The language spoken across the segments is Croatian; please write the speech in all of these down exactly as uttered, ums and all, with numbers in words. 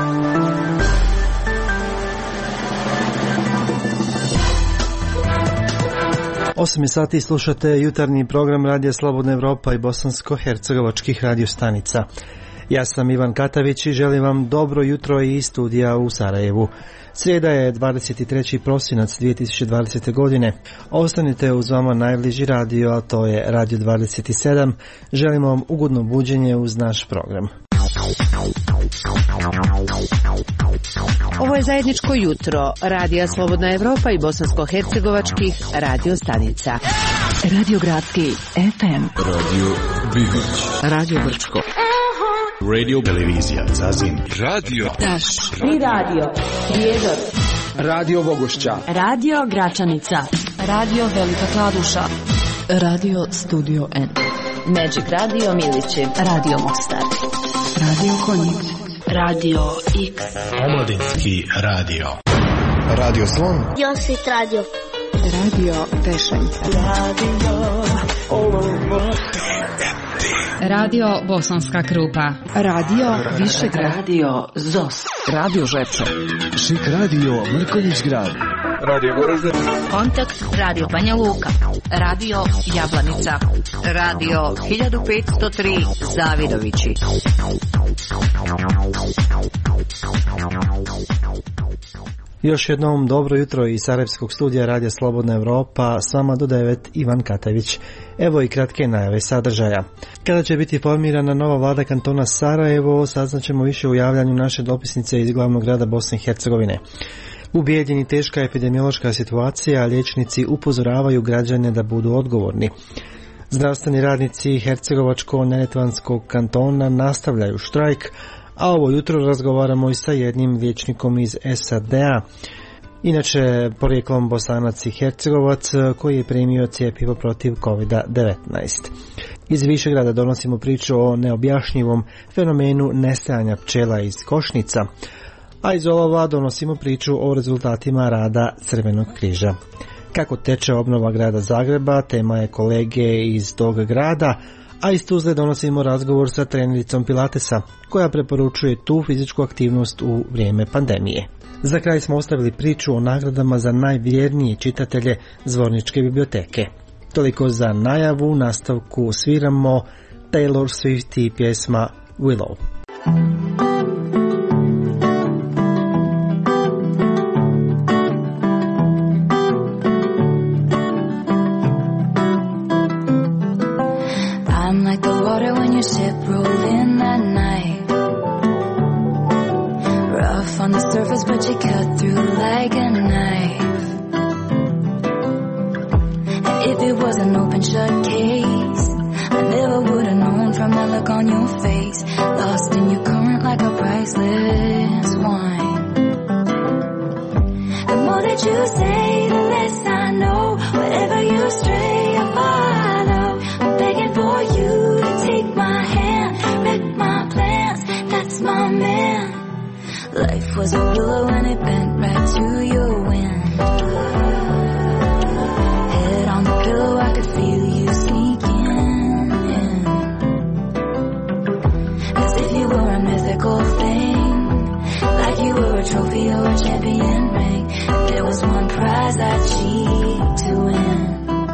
osam sati slušate jutarnji program Radija Slobodna Evropa i bosansko-hercegovačkih radiostanica. Ja sam Ivan Katavić i želim vam dobro jutro iz studija u Sarajevu. Srijeda je dvadeset treći prosinac dvije tisuće dvadesete. godine. Ostanite uz vama najbliži radio, a to je Radio dvadeset sedam. Želimo vam ugodno buđenje uz naš program. Ovo je zajedničko jutro Radija Slobodna Evropa i bosansko-hercegovačkih radiostanica. Radio Gradski F M, Radio Bivić, Radio Brčko, Radio Televizija Zazin, Radio Daš i Radio Prijedor, Radio Vogošća, Radio Gračanica, Radio Velika Kladuša, Radio Studio N, Magic Radio Milići, Radio Mostar, Radio Konjic, Radio X, Omladinski radio, Radio Slon, Josit Radio, Radio Pešanj, Radio Olovo, Radio Bosanska Krupa, Radio Višegrad, Radio Zos, Radio Žepče, Šik Radio Mrkonjić Grad, Radio Goražde, Kontakt Radio Banja Luka, Radio Jablanica, Radio hiljadu petsto tri Zavidovići. Još jednom dobro jutro iz Sarajevskog studija Radija Slobodna Evropa, s vama do devet Ivan Katavić. Evo i kratke najave sadržaja. Kada će biti formirana nova vlada kantona Sarajevo, saznaćemo više u javljanju naše dopisnice iz glavnog grada Bosne i Hercegovine. U Bijeljini teška epidemiološka situacija, a liječnici upozoravaju građane da budu odgovorni. Zdravstveni radnici Hercegovačko-Neretvanskog kantona nastavljaju štrajk, a ovo jutro razgovaramo i sa jednim liječnikom iz S A D-a, inače porijeklom Bosanac i Hercegovac, koji je primio cjepivo protiv kovid devetnaest. Iz Višegrada donosimo priču o neobjašnjivom fenomenu nestajanja pčela iz košnica, a iz Olova donosimo priču o rezultatima rada Crvenog križa. Kako teče obnova grada Zagreba, tema je kolege iz tog grada, a iz Tuzle donosimo razgovor sa trenericom Pilatesa, koja preporučuje tu fizičku aktivnost u vrijeme pandemije. Za kraj smo ostavili priču o nagradama za najvjernije čitatelje Zvorničke biblioteke. Toliko za najavu, u nastavku sviramo Taylor Swift i pjesma Willow. Ship rolled in that night, rough on the surface but you cut through like a knife. And if it was an open shut case, I never would have known from that look on your face, lost in your current like a priceless wine. The more that you say, the less I know. Wherever you stray, I follow. I'm begging for you to take my hand, wreck my plans, that's my man. Life was a willow and it bent right to your wind. Head on the pillow, I could feel you sneaking in, as if you were a mythical thing, like you were a trophy or a champion ring. If there was one prize I'd cheat to win.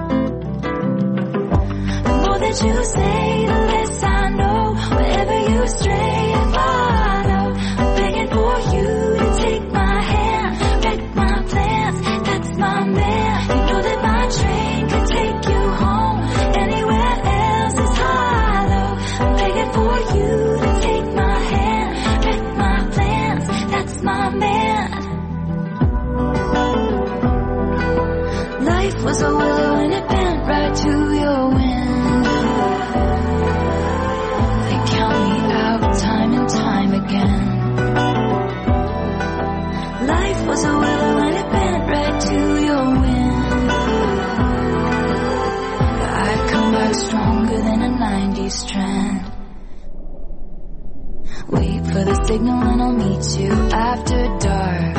The more that you say, the less I know. Wherever you stray, I follow. I'm begging for you to take my hand, wreck my plans, that's my man. You know that my train could take you home, anywhere else is hollow. I'm begging for you to take my hand, wreck my plans, that's my man. Life was a willow and it bent right to your wind. They count me out time and time again. Life was a willow and it bent right to your wind. I'd come back stronger than a nineties trend. Wait for the signal and I'll meet you after dark.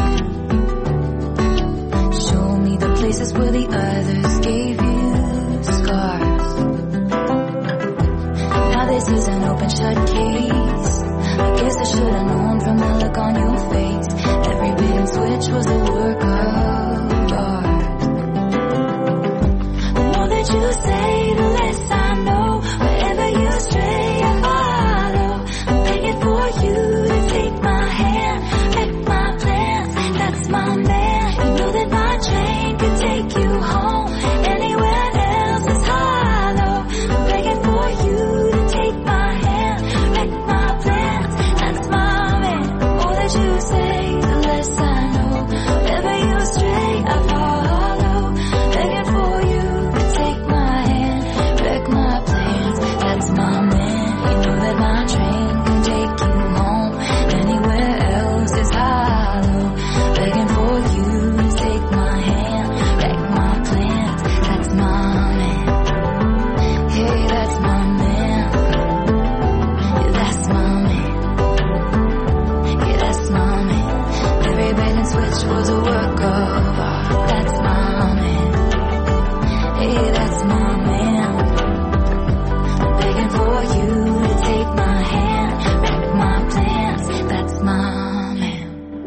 Show me the places where the others gave you scars. Now this is an open shut case, I guess I should have known from that look on your face. Every bait and switch was a work of art. The more that you say, the less I know. Wherever you stray, I follow. I'm begging for you to take my hand, wreck my plans. That's my man. You know that my train could take you home. Anywhere else is hollow. I'm begging for you to take my hand, wreck my plans. That's my man. The more that you say, the less I know. Wherever you stray, I follow. Begging for you to take my hand, wreck my plans. That's my man. You know that my train can take you home. Anywhere else is hollow. Begging for you to take my hand, wreck my plans. That's my man. Hey, that's my man. Yeah, that's my man. Yeah, that's my man. Every bait and switch was a work of art. That's my man. Hey, that's my man. I'm begging for you to take my hand, wreck my plans. That's my man.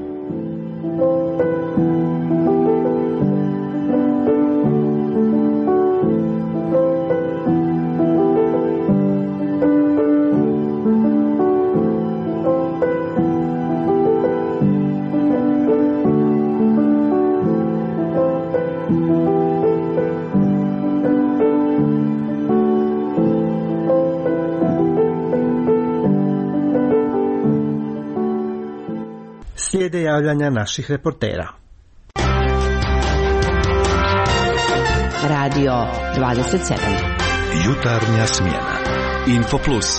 Slijede javljanja naših reportera. Radio dvadeset sedam. Jutarnja smjena. Info Plus.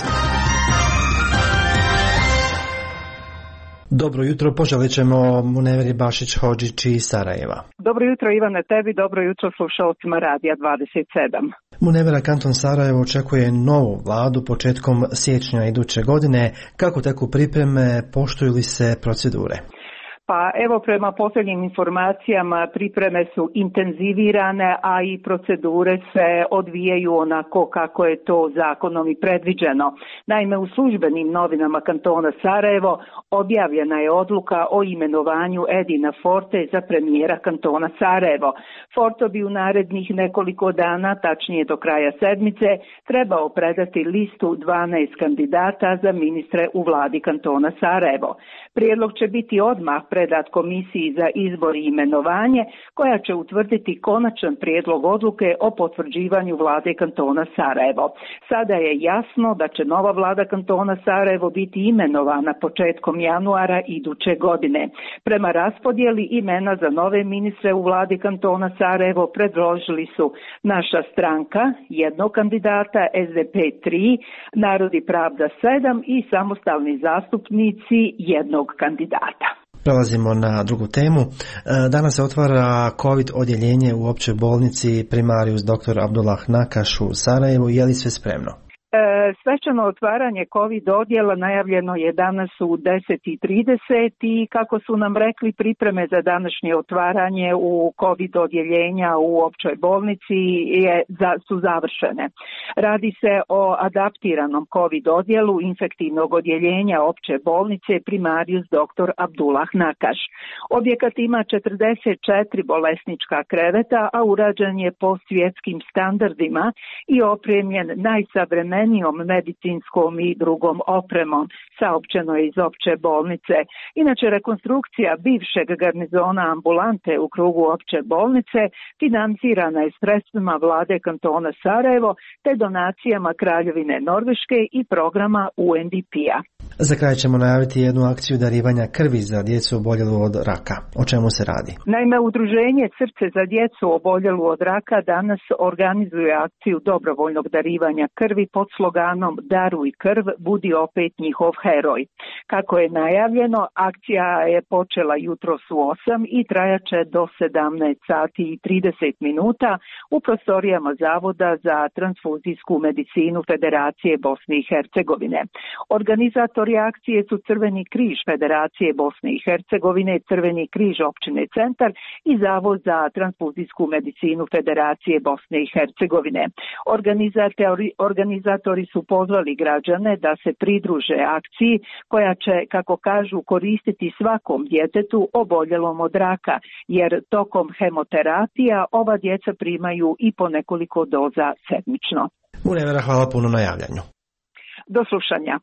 Dobro jutro, poželit ćemo Muneveri Bašić-Hodžić iz Sarajeva. Dobro jutro Ivane tebi, dobro jutro slušalcima Radija dvadeset sedam. Munevera, kanton Sarajevo očekuje novu vladu početkom siječnja iduće godine. Kako teku pripreme, poštuju li se procedure? Pa evo, prema posljednjim informacijama pripreme su intenzivirane, a i procedure se odvijaju onako kako je to zakonom i predviđeno. Naime, u službenim novinama kantona Sarajevo objavljena je odluka o imenovanju Edina Forte za premijera kantona Sarajevo. Forte bi u narednih nekoliko dana, tačnije do kraja sedmice, trebao predati listu dvanaest kandidata za ministre u vladi kantona Sarajevo. Prijedlog će biti odmah predat komisiji za izbor i imenovanje, koja će utvrditi konačan prijedlog odluke o potvrđivanju vlade kantona Sarajevo. Sada je jasno da će nova vlada kantona Sarajevo biti imenovana početkom januara iduće godine. Prema raspodjeli imena za nove ministre u vladi kantona Sarajevo predložili su naša stranka jednog kandidata, S D P tri, Narod i pravda sedam i samostalni zastupnici jednog kandidata. Prelazimo na drugu temu. Danas se otvara COVID odjeljenje u općoj bolnici Primarius doktor Abdullah Nakaš u Sarajevu. Je li sve spremno? Svečano otvaranje COVID odjela najavljeno je danas u deset i trideset i kako su nam rekli, pripreme za današnje otvaranje u COVID odjeljenja u općoj bolnici je, za, su završene. Radi se o adaptiranom COVID odjelu infektivnog odjeljenja opće bolnice Primarius doktor Abdullah Nakaš. Objekat ima četrdeset četiri bolesnička kreveta, a urađen je po svjetskim standardima i opremljen najsavremenijim medicinskom i drugom opremom, saopćeno je iz opće bolnice. Inače, rekonstrukcija bivšeg garnizona ambulante u krugu opće bolnice financirana je sredstvima vlade kantona Sarajevo te donacijama Kraljevine Norveške i programa U N D P-a. Za kraj ćemo najaviti jednu akciju darivanja krvi za djecu oboljelu od raka. O čemu se radi? Naime, udruženje Srce za djecu oboljelu od raka danas organizuje akciju dobrovoljnog darivanja krvi pod sloganom Daruj krv, budi opet njihov heroj. Kako je najavljeno, akcija je počela jutros u osam i trajaće do sedamnaest sati i trideset minuta u prostorijama Zavoda za transfuzijsku medicinu Federacije Bosne i Hercegovine. Organizatori akcije su Crveni križ Federacije Bosne i Hercegovine, Crveni križ općine Centar i Zavod za transfuzijsku medicinu Federacije Bosne i Hercegovine. Organizatori, organizatori su pozvali građane da se pridruže akciji koja će, kako kažu, koristiti svakom djetetu oboljelom od raka, jer tokom hemoterapija ova djeca primaju i po nekoliko doza sedmično. Unevera, hvala puno na javljanju. Do slušanja.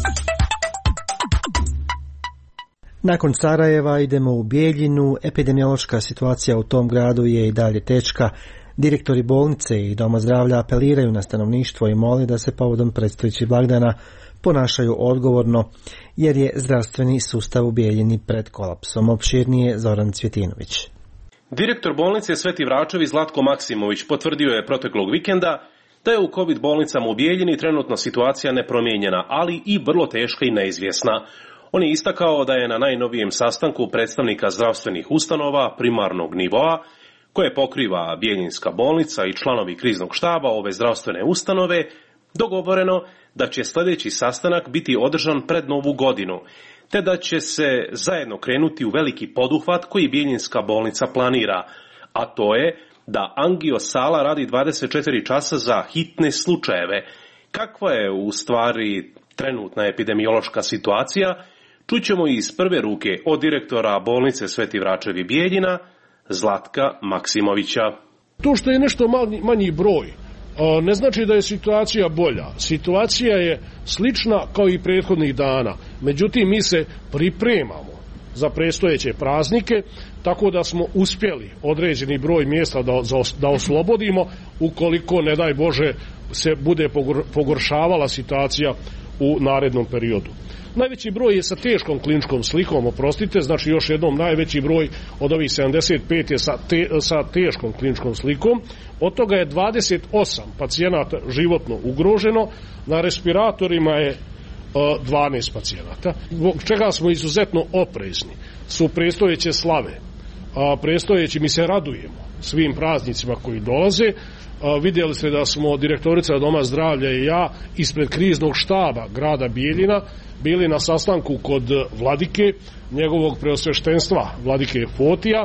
Nakon Sarajeva idemo u Bijeljinu. Epidemiološka situacija u tom gradu je i dalje teška. Direktori bolnice i doma zdravlja apeliraju na stanovništvo i mole da se povodom predstojećih blagdana ponašaju odgovorno, jer je zdravstveni sustav u Bijeljini pred kolapsom. Opširnije Zoran Cvjetinović. Direktor bolnice Sveti Vračevi Zlatko Maksimović potvrdio je proteklog vikenda da je u COVID bolnicama u Bijeljini trenutno situacija nepromijenjena, ali i vrlo teška i neizvjesna. On je istakao da je na najnovijem sastanku predstavnika zdravstvenih ustanova primarnog nivoa, koje pokriva Bijeljinska bolnica i članovi kriznog štaba ove zdravstvene ustanove, dogovoreno da će sljedeći sastanak biti održan pred Novu godinu, te da će se zajedno krenuti u veliki poduhvat koji Bijeljinska bolnica planira, a to je da angiosala radi dvadeset četiri časa za hitne slučajeve. Kakva je u stvari trenutna epidemiološka situacija, čućemo iz prve ruke od direktora bolnice Sveti Vračevi Bijeljina, Zlatka Maksimovića. To što je nešto manji, manji broj, ne znači da je situacija bolja. Situacija je slična kao i prethodnih dana. Međutim, mi se pripremamo za predstojeće praznike, tako da smo uspjeli određeni broj mjesta da, da oslobodimo, ukoliko, ne daj Bože, se bude pogoršavala situacija u narednom periodu. Najveći broj je sa teškom kliničkom slikom, oprostite, znači još jednom najveći broj od ovih sedamdeset pet je sa, te, sa teškom kliničkom slikom, od toga je dvadeset osam pacijenata životno ugroženo, na respiratorima je dvanaest pacijenata. Zbog čega smo izuzetno oprezni su predstojeće slave, predstojeći, mi se radujemo svim praznicima koji dolaze. Vidjeli ste da smo direktorica Doma zdravlja i ja ispred kriznog štaba grada Bijeljina bili na sastanku kod vladike, njegovog preosveštenstva vladike Fotija,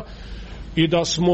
i da smo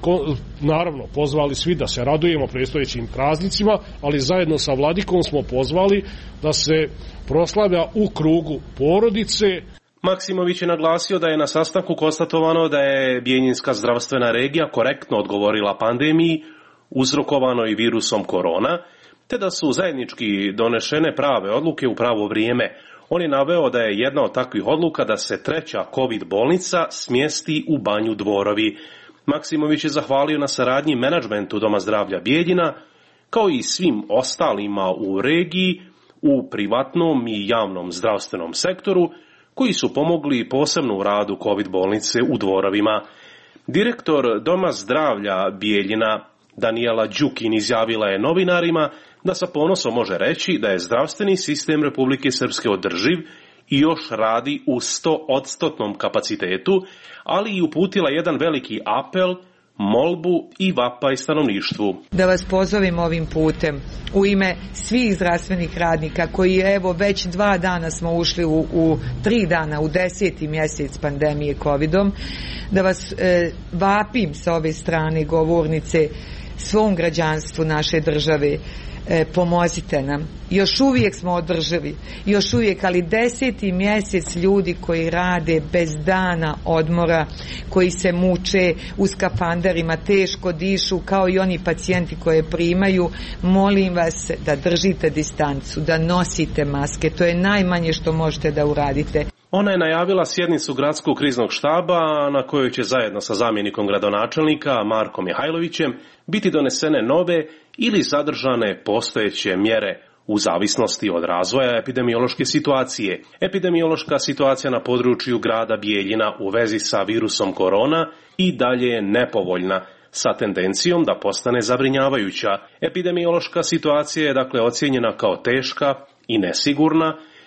naravno pozvali svi da se radujemo predstojećim praznicima, ali zajedno sa vladikom smo pozvali da se proslavlja u krugu porodice. Maksimović je naglasio da je na sastanku konstatovano da je Bijeljinska zdravstvena regija korektno odgovorila pandemiji uzrokovanoj virusom korona, te da su zajednički donešene prave odluke u pravo vrijeme. On je naveo da je jedna od takvih odluka da se treća COVID bolnica smjesti u Banju Dvorovi. Maksimović je zahvalio na saradnji menadžmentu Doma zdravlja Bijeljina, kao i svim ostalima u regiji, u privatnom i javnom zdravstvenom sektoru, koji su pomogli posebno u radu COVID bolnice u Dvorovima. Direktor Doma zdravlja Bijeljina Danijela Đukin izjavila je novinarima da sa ponosom može reći da je zdravstveni sistem Republike Srpske održiv i još radi u sto odstotnom kapacitetu, ali i uputila jedan veliki apel, molbu i vapaj stanovništvu. Da vas pozovem ovim putem u ime svih zdravstvenih radnika koji evo već dva dana smo ušli u, u tri dana u deseti mjesec pandemije covidom, da vas e, vapim sa ove strane govornice svom građanstvu naše države. E, pomozite nam. Još uvijek smo održivi, još uvijek, ali deseti mjesec ljudi koji rade bez dana odmora, koji se muče u skafanderima, teško dišu, kao i oni pacijenti koje primaju, molim vas da držite distancu, da nosite maske, to je najmanje što možete da uradite. Ona je najavila sjednicu gradskog kriznog štaba na kojoj će zajedno sa zamjenikom gradonačelnika Markom Mihajlovićem biti donesene nove ili zadržane postojeće mjere u zavisnosti od razvoja epidemiološke situacije. Epidemiološka situacija na području grada Bijeljina u vezi sa virusom korona i dalje je nepovoljna, sa tendencijom da postane zabrinjavajuća. Epidemiološka situacija je dakle ocijenjena kao teška i nesigurna,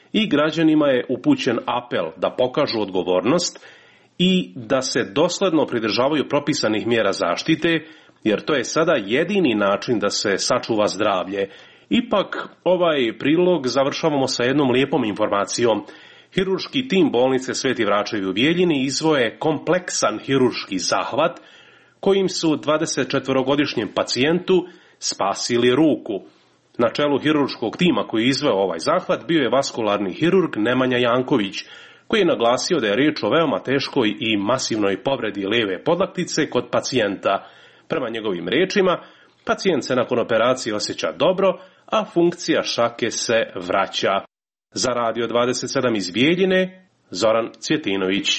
i građanima je upućen apel da pokažu odgovornost i da se dosledno pridržavaju propisanih mjera zaštite, jer to je sada jedini način da se sačuva zdravlje. Ipak, ovaj prilog završavamo sa jednom lijepom informacijom. Hirurški tim bolnice Sveti Vračevi u Bijeljini izveo je kompleksan hirurški zahvat kojim su dvadesetčetvorogodišnjem pacijentu spasili ruku. Na čelu hirurškog tima koji je izveo ovaj zahvat bio je vaskularni hirurg Nemanja Janković, koji je naglasio da je riječ o veoma teškoj i masivnoj povredi lijeve podlaktice kod pacijenta. Prema njegovim riječima, pacijent se nakon operacije osjeća dobro, a funkcija šake se vraća. Za Radio dvadeset sedam iz Bijeljine, Zoran Cvjetinović.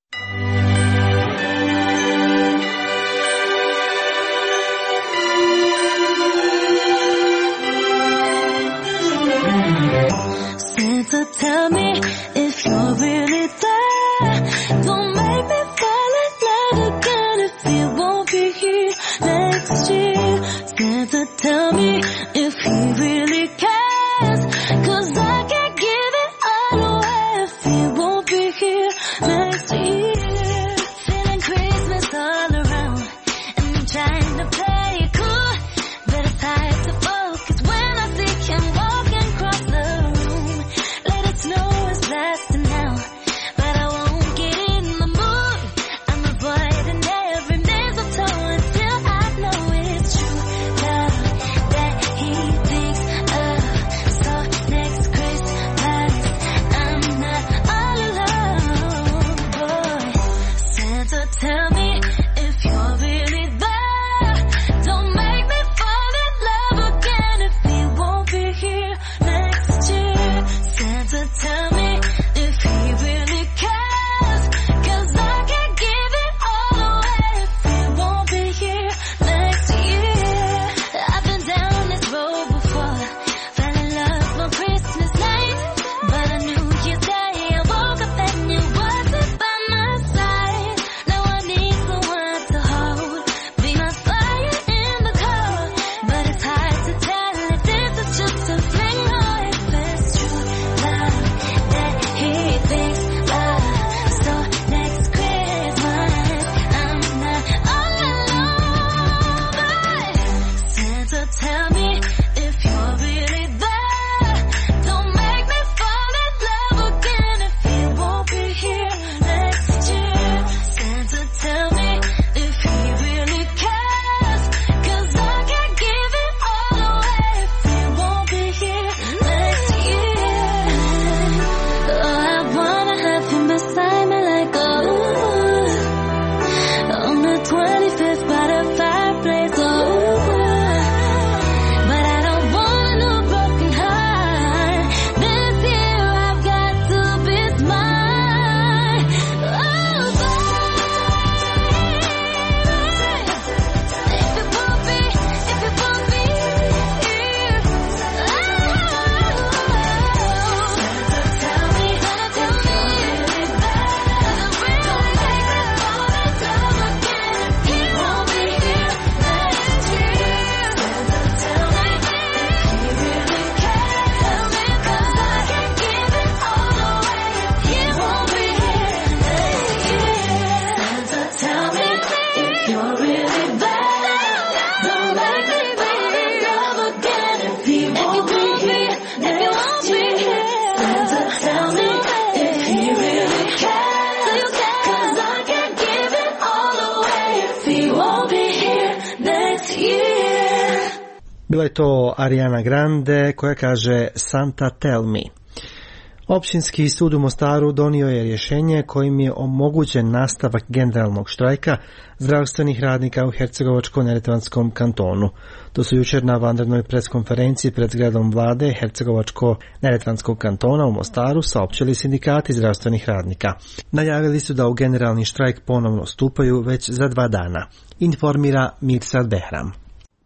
Santa, tell me if you're really there. Don't make me fall in love again if you won't be here next year. Santa, tell me if he really cares, 'cause I can't give it all away if he won't be here next year. Feeling Christmas all around, and I'm trying to play it cool, but it's hard to focus when I see him walking across the room. Let it snow is lasting now, but I won't get in the mood. I'm avoiding every mistletoe until I know it's true. Love that he thinks of. So next Christmas, I'm not all alone, boy. Santa, tell me if you're really there. Don't make me fall in love again if he won't be here next year. Santa, tell me if he really cares, 'cause I can't give it all away if he won't be here next year. I've been down this road before, fell in love on Christmas night, but on New Year's Day I woke up and you wasn't by my side. Now I need someone to hold, be my fire in the cold, but it's hard to tell if this is just a fling or if it's true. Love that he thinks of. So next Christmas, I'm not all alone, but Santa, tell me if you're really there. Don't make me fall in love again if he won't be here next year. Santa, tell me if he really cares, 'cause I can't give it all away if he won't be here next year. Oh, I wanna have him beside me like oh, on the twenty-fifth by the fireplace, oh, but I don't want no broken heart. This year I've got to be smart. Oh, baby, if it won't be, if it won't be here, oh, tell me, tell me, really bad. Don't make me fall in love again if he won't be here next year. Tell me if he really cares, 'cause I can't give it all away if he won't be here next year. Santa, tell me if you're really bad. Don't make me fall in love again if he won't be here next year. Santa, tell me if he really cares, 'cause I can't give it all away if he won't be here next year. Bila je to Ariana Grande koja kaže Santa Tell Me. Općinski sud u Mostaru donio je rješenje kojim je omogućen nastavak generalnog štrajka zdravstvenih radnika u Hercegovačko-neretvanskom kantonu. To su jučer na vanrednoj preskonferenciji pred zgradom vlade Hercegovačko-neretvanskog kantona u Mostaru saopćili sindikati zdravstvenih radnika. Najavili su da u generalni štrajk ponovno stupaju već za dva dana, informira Mirsad Behram.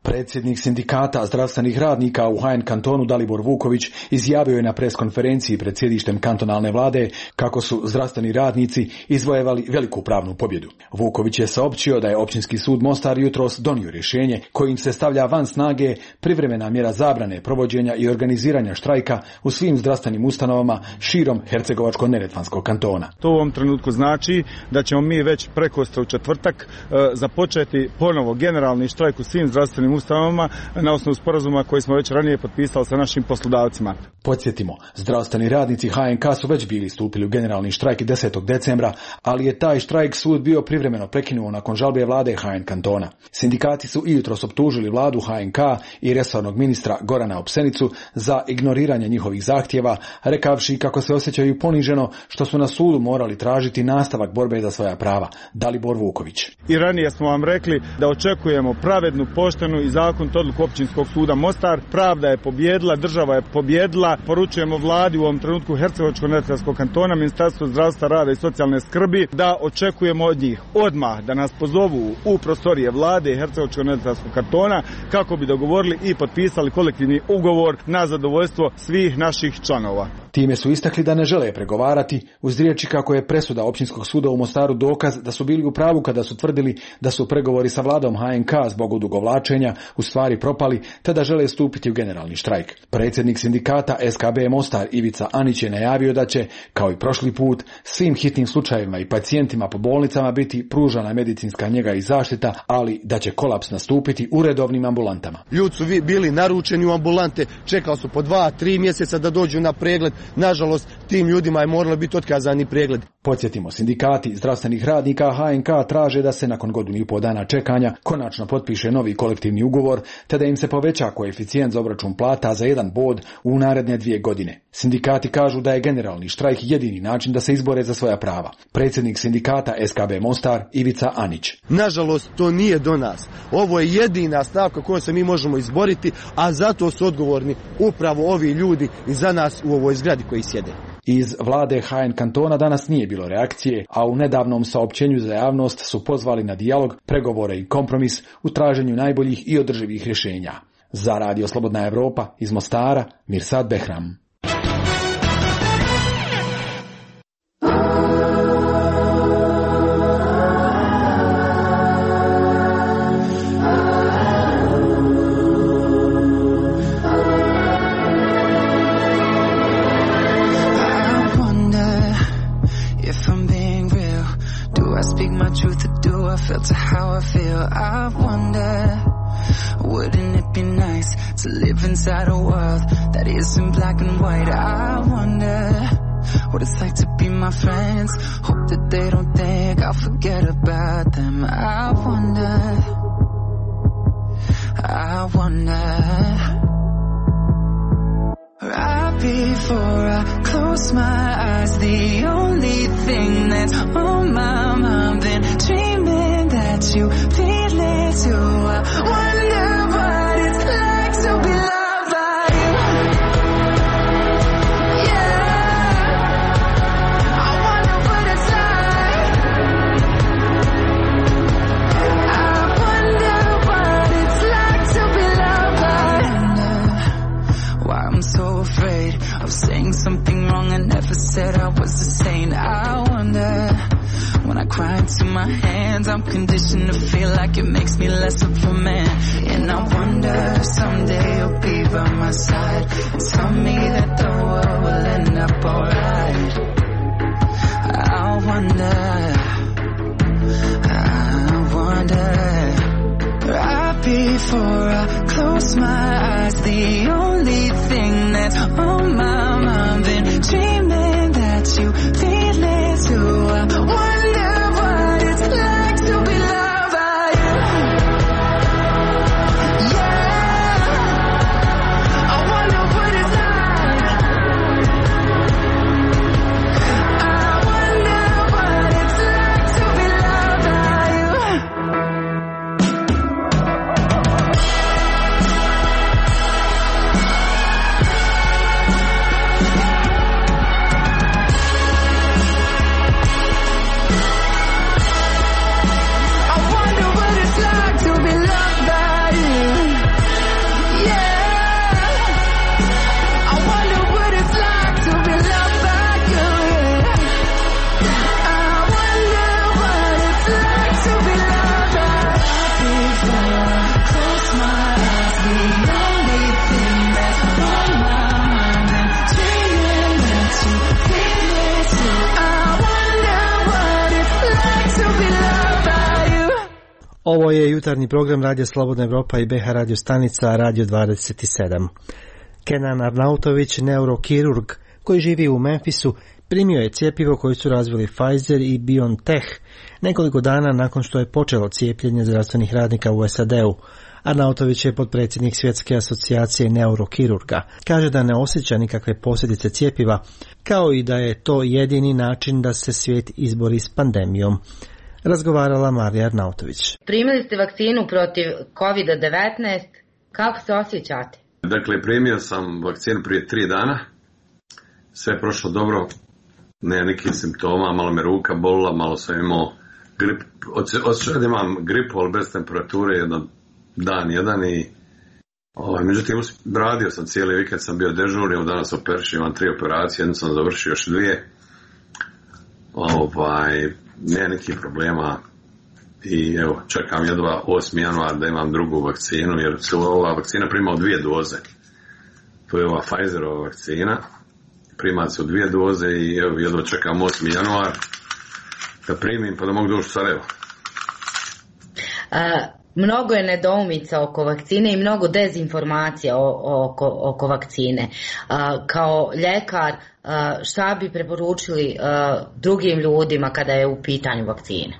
Predsjednik sindikata zdravstvenih radnika u H N kantonu Dalibor Vuković izjavio je na preskonferenciji pred sjedištem kantonalne vlade kako su zdravstveni radnici izvojevali veliku pravnu pobjedu. Vuković je saopćio da je Općinski sud Mostar jutros donio rješenje kojim se stavlja van snage privremena mjera zabrane provođenja i organiziranja štrajka u svim zdravstvenim ustanovama širom Hercegovačko-neretvanskog kantona. To u ovom trenutku znači da ćemo mi već prekosutra u četvrtak e, započeti ponovo generalni štrajk u svim zdravstvenim ustanovama na osnovu sporazuma koji smo već ranije potpisali sa našim poslodavcima. Podsjetimo, zdravstveni radnici H N K su već bili stupili u generalni štrajk desetog decembra, ali je taj štrajk sud bio privremeno prekinuo nakon žalbe vlade H N kantona. Sindikati su i jutros optužili vladu H N K i resornog ministra Gorana Opsenicu za ignoriranje njihovih zahtjeva, rekavši kako se osjećaju poniženo što su na sudu morali tražiti nastavak borbe za svoja prava. Dalibor Vuković. I ranije smo vam rekli da očekujemo pravednu, poštenu i zakonitu odluku Općinskog suda Mostar. Pravda je pobjedila, država je pobjedila. Poručujemo vladi u ovom trenutku Hercegovačko-neretvanskog kantona, Ministarstvo zdravstva, rada i socijalne skrbi da očekujemo od njih odmah da nas pozovu u prostorije vlade Hercegovačko-neretvanskog kantona kako bi dogovorili i potpisali kolektivni ugovor na zadovoljstvo svih naših članova. Time su istakli da ne žele pregovarati uz riječi kako je presuda Općinskog suda u Mostaru dokaz da su bili u pravu kada su tvrdili da su pregovori sa vladom H N K zbog odugovlačenja u stvari propali te da žele stupiti u generalni štrajk. Predsjednik sindikata S K B Mostar Ivica Anić je najavio da će, kao i prošli put, svim hitnim slučajevima i pacijentima po bolnicama biti pružana medicinska njega i zaštita, ali da će kolaps nastupiti u redovnim ambulantama. Ljudi su bili naručeni u ambulante, čekali su po dva, tri mjeseca da dođu na pregled. Nažalost, tim ljudima je moralo biti otkazani pregled. Podsjetimo, sindikati zdravstvenih radnika H N K traže da se nakon godinu i pol dana čekanja konačno potpiše novi kolektivni ugovor, te da im se poveća koeficijent za obračun plata za jedan bod u naredne dvije godine. Sindikati kažu da je generalni štrajk jedini način da se izbore za svoja prava. Predsjednik sindikata S K B Mostar Ivica Anić. Nažalost, to nije do nas. Ovo je jedina stavka koju se mi možemo izboriti, a zato su odgovorni upravo ovi ljudi i za nas u ovoj zgradi koji sjede. Iz vlade H N kantona danas nije bilo reakcije, a u nedavnom saopćenju za javnost su pozvali na dijalog, pregovore i kompromis u traženju najboljih i održivih rješenja. Za Radio Slobodna Evropa iz Mostara, Mirsad Behram. Filter how I feel, I wonder, wouldn't it be nice to live inside a world that isn't black and white? I wonder what it's like to be my friends, hope that they don't think I'll forget about them. I wonder, I wonder, right before I close my eyes, the only thing that's on my mind, been dreaming that you feel it too. I wonder what it's like to be loved by you. Yeah, I wonder what it's like. I wonder what it's like to be loved by you. I wonder why I'm so afraid of saying something wrong I never said I was a saint. I wonder, when I cry into my hands, I'm conditioned to feel like it makes me less of a man. And I wonder if someday you'll be by my side and tell me that the world will end up alright. I wonder, I wonder, right before I close my eyes, the only thing that's on my mind, been dreaming that you feel it too. I wonder what it's like to be loved by you. Yeah, I wonder what it's like. I wonder what it's like to be loved by you. Ovo je jutarnji program Radio Slobodna Evropa i B H radio stanica Radio dvadeset sedam. Kenan Arnautović, neurokirurg koji živi u Memphisu, primio je cjepivo koje su razvili Pfizer i BioNTech nekoliko dana nakon što je počelo cijepljenje zdravstvenih radnika u S A D-u. Arnautović je potpredsjednik Svjetske asocijacije neurokirurga. Kaže da ne osjeća nikakve posljedice cjepiva, kao i da je to jedini način da se svijet izbori s pandemijom. Razgovarala Marija Arnautović. Primili ste vakcinu protiv kovid devetnaest, kako se osjećate? Dakle, primio sam vakcinu prije tri dana, sve je prošlo dobro, ne nekih simptoma, malo me ruka bolila, malo sam imao grip, osjećam da imam gripu, ali bez temperature, jedan dan jedan i ovaj, međutim radio sam cijeli vikend, sam bio dežurni, danas operišio, imam tri operacije, jednu sam završio, još dvije, ovaj, ne nekih problema i evo, čekam jedva osmi januar da imam drugu vakcinu, jer se ova vakcina prima u dvije doze. To je ova Pfizerova vakcina, prima se u dvije doze i evo, jedva čekam osmi januar da primim pa da mogu doći u Sarajevo. A, mnogo je nedoumica oko vakcine i mnogo dezinformacija oko, oko vakcine. A, kao ljekar, a, šta bi preporučili a, drugim ljudima kada je u pitanju vakcine?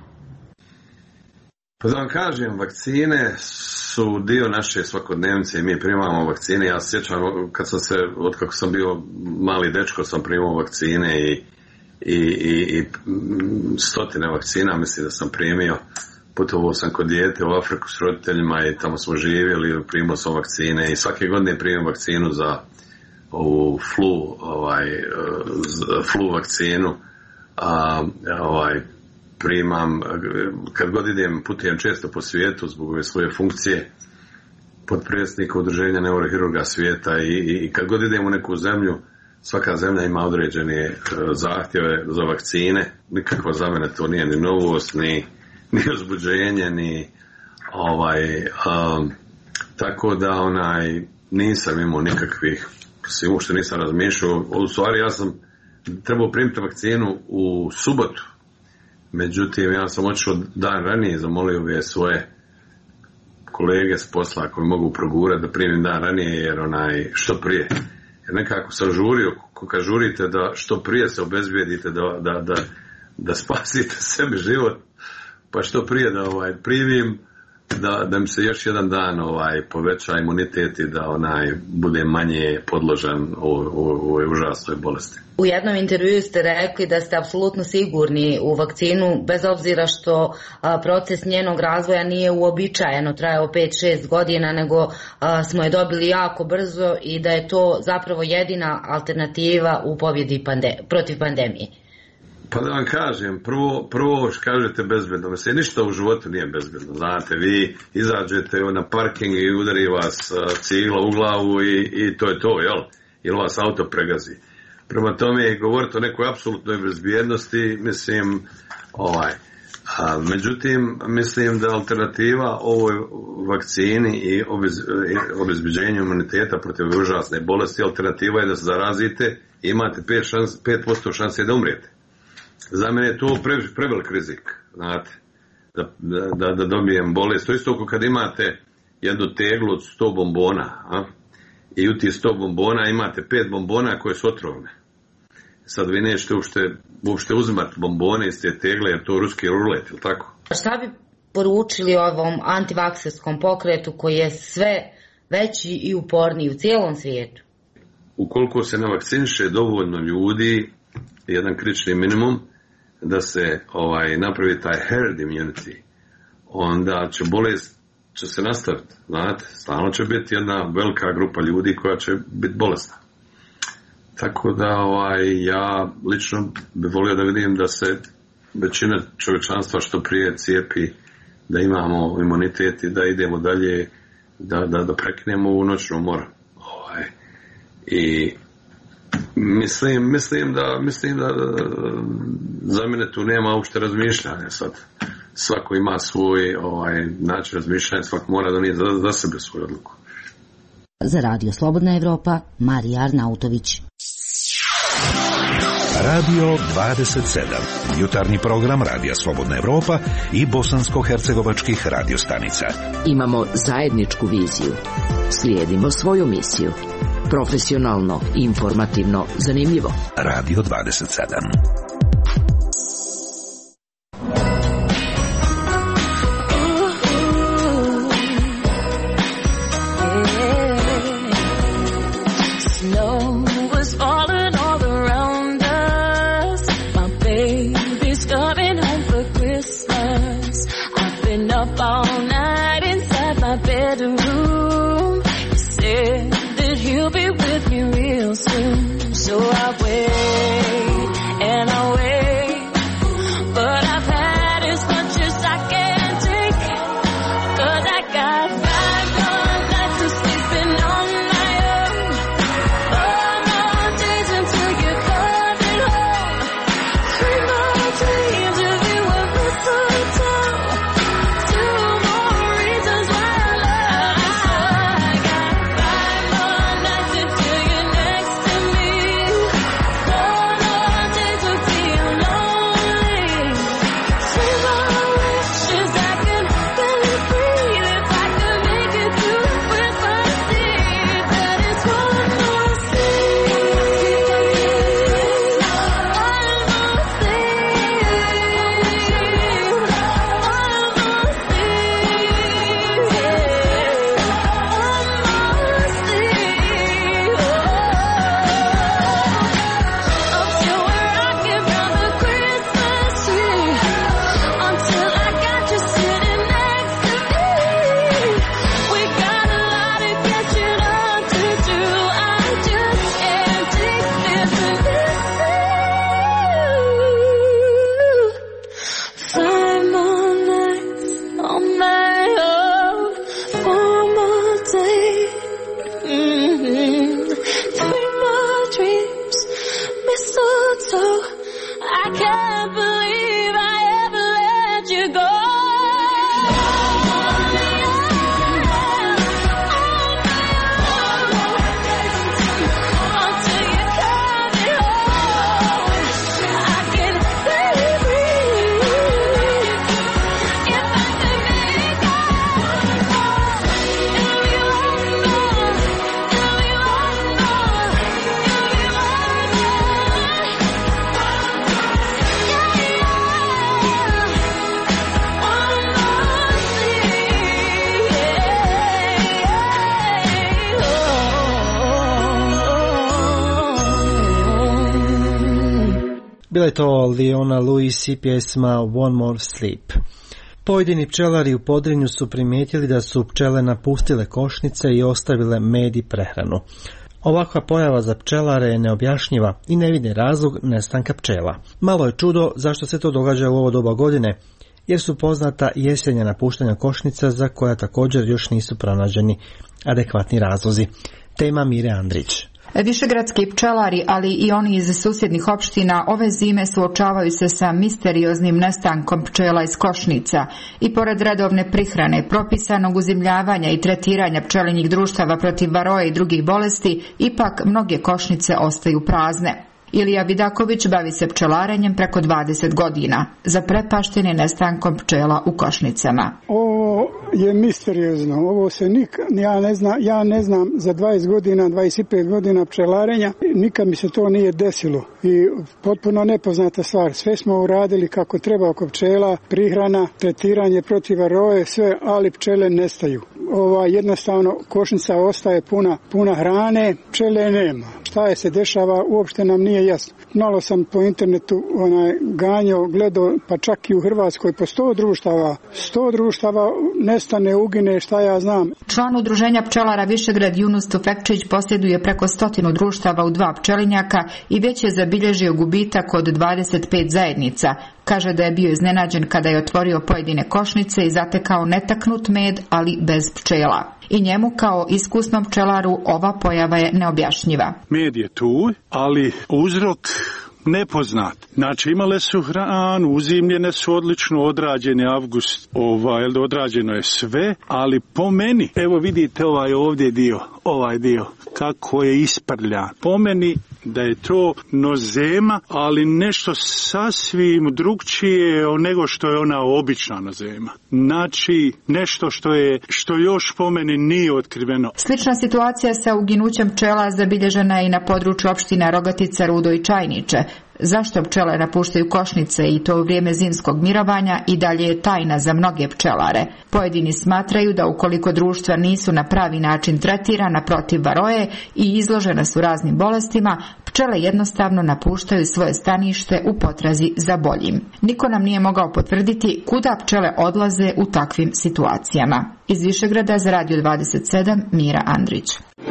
Pa da vam kažem, vakcine su dio naše svakodnevnice i mi primamo vakcine. Ja se sjećam kad sam se, od kako sam bio mali dečko, sam primao vakcine i, i, i, i stotine vakcina, mislim da sam primio. Putovao sam kod dijete u Afriku s roditeljima i tamo smo živjeli, primao sam vakcine i svake godine primam vakcinu za ovu flu, ovaj, flu vakcinu, a, ovaj, primam, kad god idem, putujem često po svijetu zbog ove svoje funkcije potpredsjednika udruženja neurohirurga svijeta i, i, i kad god idem u neku zemlju, svaka zemlja ima određene zahtjeve za vakcine, nikakva za mene to nije ni novost, ni, ni uzbuđenje, ni ovaj, um, tako da onaj, nisam imao nikakvih, uopšte nisam razmišljao, u stvari ja sam trebao primiti vakcinu u subotu. Međutim, ja sam otišao dan ranije, zamolio bi svoje kolege s posla koji mogu progurati da primim dan ranije, jer onaj, što prije. Jer nekako sam žurio, kad žurite da što prije se obezbijedite da, da, da, da spasite sebi život, pa što prije da ovaj, primim, da, da mi se još jedan dan ovaj, poveća imunitet i da onaj, bude manje podložan ovoj užasnoj bolesti. U jednom intervjuu ste rekli da ste apsolutno sigurni u vakcinu, bez obzira što a, proces njenog razvoja nije uobičajeno, trajao pet šest godina, nego a, smo je dobili jako brzo i da je to zapravo jedina alternativa u pobjedi pande, protiv pandemije. Pa da vam kažem, prvo, prvo kažete bezbedno, mislim, ništa u životu nije bezbedno, znate, vi izađete na parking i udari vas cigla u glavu i, i to je to, jel? Ili vas auto pregazi. Prema tome, govoriti o nekoj apsolutnoj bezbjednosti, mislim, ovaj, a, međutim, mislim da alternativa ovoj vakcini i obez, obezbeđenju imuniteta protiv užasne bolesti, alternativa je da se zarazite i imate pet posto šanse da umrijete. Za mene je to pre, prevelik rizik, znate, da, da, da dobijem bolest. To isto kad imate jednu teglu od sto bombona, a? I u tih sto bombona imate pet bombona koje su otrovne. Sad vi nećete uopšte, uopšte uzimati bombone iz te tegle, jer to je ruski rulet, ili tako? Šta bi poručili ovom antivakserskom pokretu koji je sve veći i uporniji u cijelom svijetu? Ukoliko se navakciniše dovoljno ljudi, jedan kritični minimum, da se ovaj, napravi taj herd immunity, onda će bolest će se nastaviti, znate, stalno će biti jedna velika grupa ljudi koja će biti bolesna. Tako da ovaj, ja lično bih volio da vidim da se većina čovječanstva što prije cijepi, da imamo imunitet i da idemo dalje, da, da, da prekinemo ovu noćnu moru. Ovaj. I Mislim, mislim da, mislim da za mene tu nema uopšte razmišljanja sad. Svako ima svoj ovaj, način razmišljanja, svako mora donijeti za, za sebe svoju odluku. Za Radio Slobodna Evropa, Marija Arnautović. Radio dvadeset sedam, jutarnji program Radija Slobodna Evropa i bosansko-hercegovačkih radiostanica. Imamo zajedničku viziju. Slijedimo svoju misiju. Profesionalno, informativno, zanimljivo. Radio dvadeset sedam. Bila je to Leona Lewis i pjesma One More Sleep. Pojedini pčelari u Podrinju su primijetili da su pčele napustile košnice i ostavile med i prehranu. Ovakva pojava za pčelare je neobjašnjiva i ne vidi razlog nestanka pčela. Malo je čudo zašto se to događa u ovo doba godine, jer su poznata jesenja napuštanja košnica za koja također još nisu pronađeni adekvatni razlozi. Tema Mire Andrić. Višegradski pčelari, ali i oni iz susjednih opština, ove zime suočavaju se sa misterioznim nestankom pčela iz košnica i pored redovne prihrane, propisanog uzimljavanja i tretiranja pčelinjih društava protiv varoje i drugih bolesti, ipak mnoge košnice ostaju prazne. Ilija Vidaković bavi se pčelarenjem preko dvadeset godina. Zaprepašten je nestankom pčela u košnicama. Ovo je misteriozno. Ovo se nikad, ja ne znam, ja ne znam za dvadeset godina, dvadeset pet godina pčelarenja, nikad mi se to nije desilo. I potpuno nepoznata stvar. Sve smo uradili kako treba oko pčela, prihrana, tretiranje protiv varoje, sve, ali pčele nestaju. Ova jednostavno košnica ostaje puna, puna hrane, pčele nema. Šta je se dešava, uopšte nam nije jasno. Malo sam po internetu onaj ganjao, gledao, pa čak i u Hrvatskoj po sto društava, sto društava nestane, ugine, šta ja znam. Član udruženja pčelara Višegrad Junus Tufekčić posjeduje preko stotinu društava u dva pčelinjaka i već je zabilježio gubitak od dvadeset pet zajednica. Kaže da je bio iznenađen kada je otvorio pojedine košnice i zatekao netaknut med, ali bez pčela. I njemu kao iskusnom pčelaru ova pojava je neobjašnjiva. Med je tu, ali uzrok nepoznat. Znači imale su hranu, uzimljene su odlično, odrađene avgust, ovaj, odrađeno je sve, ali po meni, evo vidite ovaj ovdje dio, ovaj dio, kako je isprljan. Po meni da je to nozema, ali nešto sasvim drugčije nego što je ona obična nozema. Znači, nešto što je, što još po meni nije otkriveno. Slična situacija sa uginućem pčela zabilježena je i na području opština Rogatica, Rudo i Čajniče. Zašto pčele napuštaju košnice i to u vrijeme zimskog mirovanja i dalje je tajna za mnoge pčelare. Pojedini smatraju da ukoliko društva nisu na pravi način tretirana protiv varoje i izložena su raznim bolestima, pčele jednostavno napuštaju svoje stanište u potrazi za boljim. Niko nam nije mogao potvrditi kuda pčele odlaze u takvim situacijama. Iz Višegrada za Radio dvadeset sedam, Mira Andrić.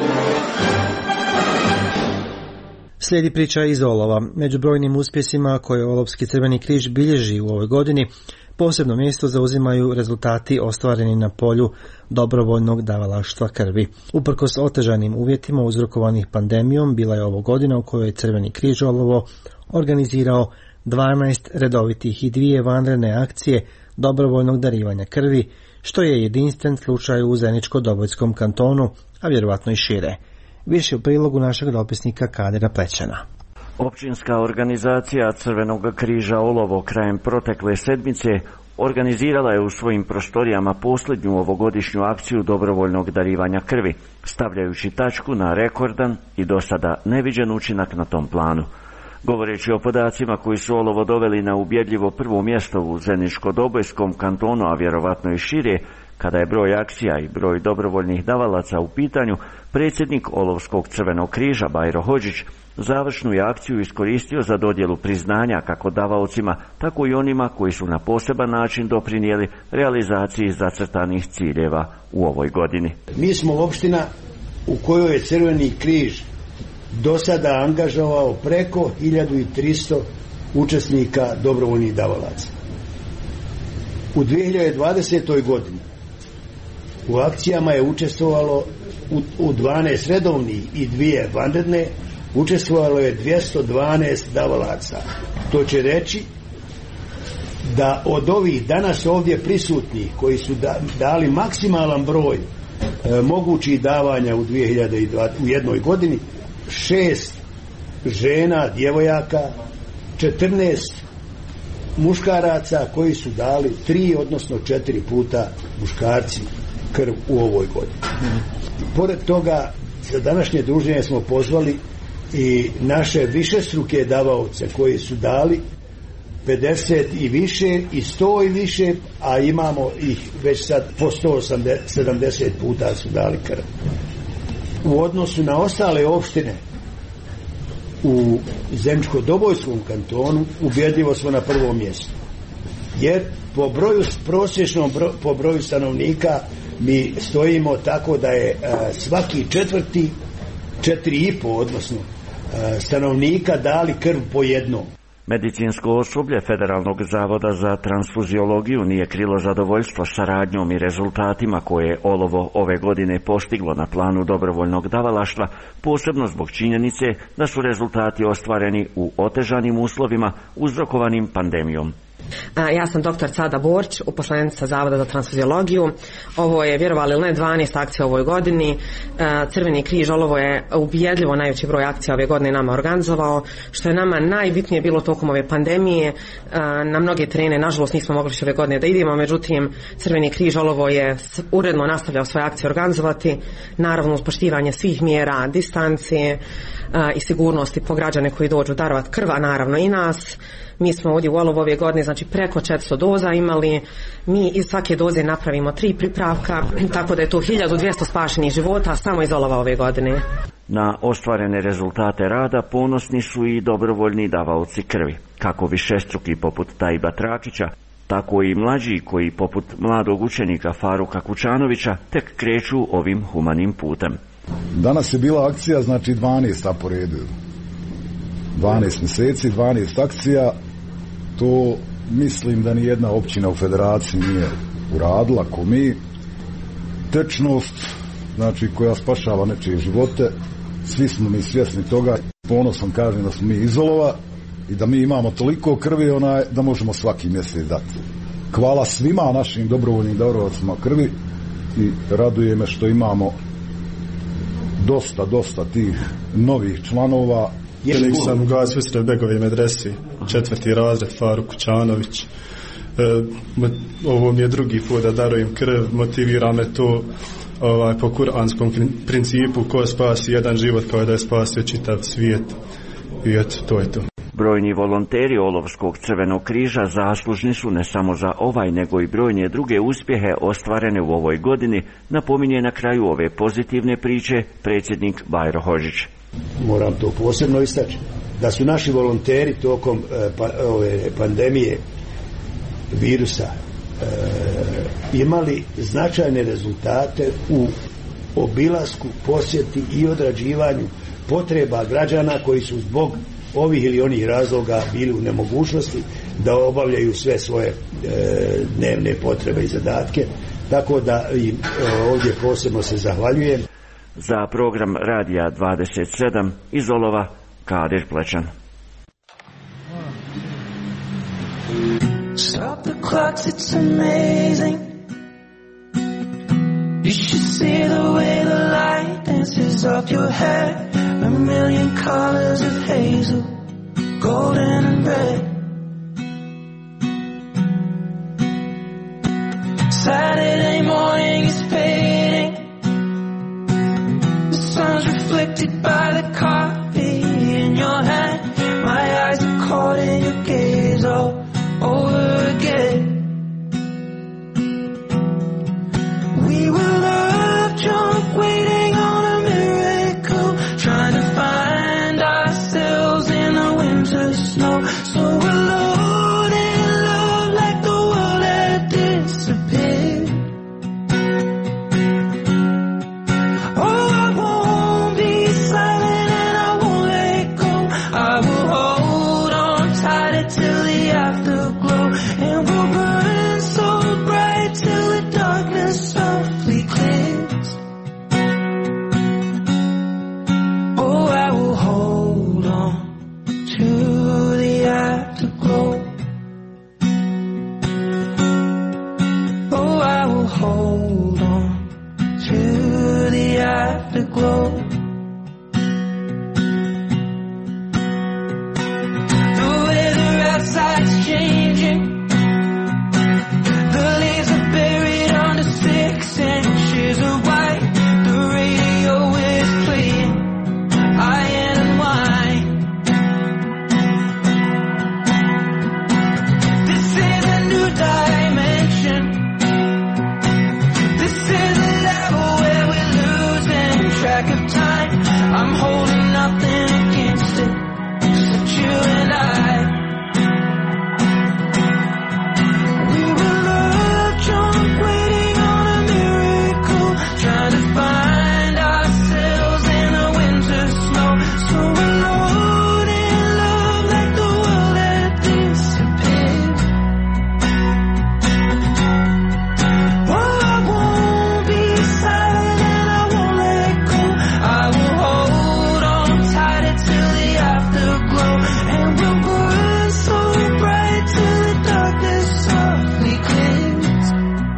Slijedi priča iz olova. Među brojnim uspjesima koje Olovski crveni križ bilježi u ovoj godini, posebno mjesto zauzimaju rezultati ostvareni na polju dobrovoljnog davalaštva krvi. Uprkos otežanim uvjetima uzrokovanih pandemijom, bila je ovo godina u kojoj je Crveni križ Olovo organizirao dvanaest redovitih i dvije vanredne akcije dobrovoljnog darivanja krvi, što je jedinstven slučaj u Zeničko-Dobojskom kantonu, a vjerovatno i šire. Više u prilogu našeg dopisnika Kadira Plećana. Općinska organizacija Crvenog križa Olovo krajem protekle sedmice organizirala je u svojim prostorijama posljednju ovogodišnju akciju dobrovoljnog darivanja krvi, stavljajući tačku na rekordan i do sada neviđen učinak na tom planu. Govoreći o podacima koji su Olovo doveli na ubjedljivo prvo mjesto u Zeničko-Dobojskom kantonu, a vjerovatno i šire, kada je broj akcija i broj dobrovoljnih davalaca u pitanju, predsjednik Olovskog crvenog križa Bajro Hodžić završnu je akciju iskoristio za dodjelu priznanja kako davaocima, tako i onima koji su na poseban način doprinijeli realizaciji zacrtanih ciljeva u ovoj godini. Mi smo opština u kojoj je Crveni križ do sada angažovao preko hiljadu tristo učesnika dobrovoljnih davalaca. U dvije hiljade dvadesetoj godini u akcijama je učestvovalo u, u dvanaest redovnih i dvije vanredne, učestvovalo je dvjesto dvanaest davalaca. To će reći da od ovih danas ovdje prisutnih koji su da, dali maksimalan broj e, mogućih davanja u, dvije hiljade dvadesete u jednoj godini, šest žena, djevojaka, četrnaest muškaraca koji su dali tri, odnosno četiri puta muškarci krv u ovoj godini. Pored toga, za današnje druženje smo pozvali i naše višestruke davaoce koji su dali pedeset i više i sto i više, a imamo ih već sad po sto sedamdeset puta su dali krv. U odnosu na ostale opštine u Zeničko-Dobojskom kantonu ubjedljivo smo na prvom mjestu. Jer po broju, prosječnom bro, po broju stanovnika mi stojimo tako da je a, svaki četvrti, četiri i po, odnosno a, stanovnika dali krv po jednom. Medicinsko osoblje Federalnog zavoda za transfuziologiju nije krilo zadovoljstvo saradnjom i rezultatima koje je Olovo ove godine postiglo na planu dobrovoljnog davalaštva, posebno zbog činjenice da su rezultati ostvareni u otežanim uslovima uzrokovanim pandemijom. Ja sam doktor Sada Borć, uposlenica Zavoda za transfuziologiju. Ovo je, vjerovali ili ne, dvanaest akcija u ovoj godini. Crveni križ Olovo je ubjedljivo najveći broj akcija ove godine nama organizovao, što je nama najbitnije bilo tokom ove pandemije. Na mnoge terene, nažalost, nismo mogli ove godine da idemo, međutim, Crveni križ Olovo je uredno nastavljao svoje akcije organizovati, naravno uz poštivanje svih mjera, distancije i sigurnosti po građane koji dođu darovati krv, a naravno i nas. Mi smo ovdje u Olovu ove godine, znači preko četiristo doza imali, mi iz svake doze napravimo tri pripravka, tako da je to hiljadu dvjesto spašenih života samo iz Olova ove godine. Na ostvarene rezultate rada ponosni su i dobrovoljni davaoci krvi, kako višestruki poput Tajba Trakića, tako i mlađi koji poput mladog učenika Faruka Kučanovića tek kreću ovim humanim putem. Danas je bila akcija, znači dvanaest po redu. dvanaest mjeseci, dvanaest akcija, to mislim da nijedna općina u federaciji nije uradila ko mi. Tečnost, znači koja spašava nečije živote, svi smo mi svjesni toga. Ponosom kažem da smo mi iz Olova i da mi imamo toliko krvi onaj, da možemo svaki mjesec dati. Hvala svima našim dobrovoljnim darovacima krvi i raduje me što imamo dosta, dosta tih novih članova Učenik sam u Gazi Husrev Begove medresi, četvrti razred, Faruk Kućanović. E, ovo mi je drugi put da darujem krv, motivira me to ovaj, po kuranskom principu, ko spasi jedan život kao da je spasio čitav svijet. I eto, to je to. Brojni volonteri Olovskog crvenog križa zaslužni su ne samo za ovaj, nego i brojne druge uspjehe ostvarene u ovoj godini, napominje na kraju ove pozitivne priče predsjednik Bajro Hožić. Moram to posebno istaći, da su naši volonteri tokom e, pa, ove pandemije virusa e, imali značajne rezultate u obilasku, posjeti i odrađivanju potreba građana koji su zbog ovih ili onih razloga bili u nemogućnosti da obavljaju sve svoje e, dnevne potrebe i zadatke, tako da im e, ovdje posebno se zahvaljujem. Za program Radija dvadeset sedam iz Olova, Kadir Plečan. Stop the clocks, it's amazing. You should see the way the light dances up your hair. A million colors of hazel, golden and red. Saturday morning is fading. The sun's reflected by the coffee in your hand. My eyes are caught in your gaze all over again. We were love drunk, waiting on a miracle, trying to find ourselves in the winter snow. So alone in love, like the world had disappeared. Oh, I won't be silent and I won't let go. I will hold on tighter till the afterglow, and we'll burn so bright till the darkness softly clears. Oh, I will hold on to the afterglow. Oh, I will hold on to the afterglow. The weather outside's changing. The leaves are buried under six inches of white. The radio is playing Iron Wine. This is a new dimension. This is a level where we're losing track of time. I'm holding nothing against it, just you and I. We were love drunk, waiting on a miracle, trying to find ourselves in the winter snow. So alone in love, like the world had disappeared. Oh, I won't be silent and I won't let go. I will hold on tighter till the afterglow, and we'll burn so bright till the darkness softly clears.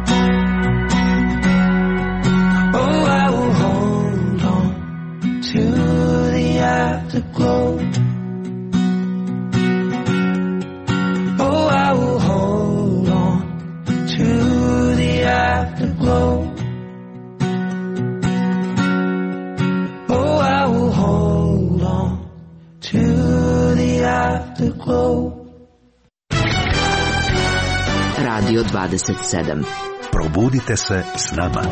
Oh, I will hold on to the afterglow. Oh, I will hold on to the afterglow. Oh, I will hold on to the afterglow. Radio dvadeset sedam. Probudite se s nama.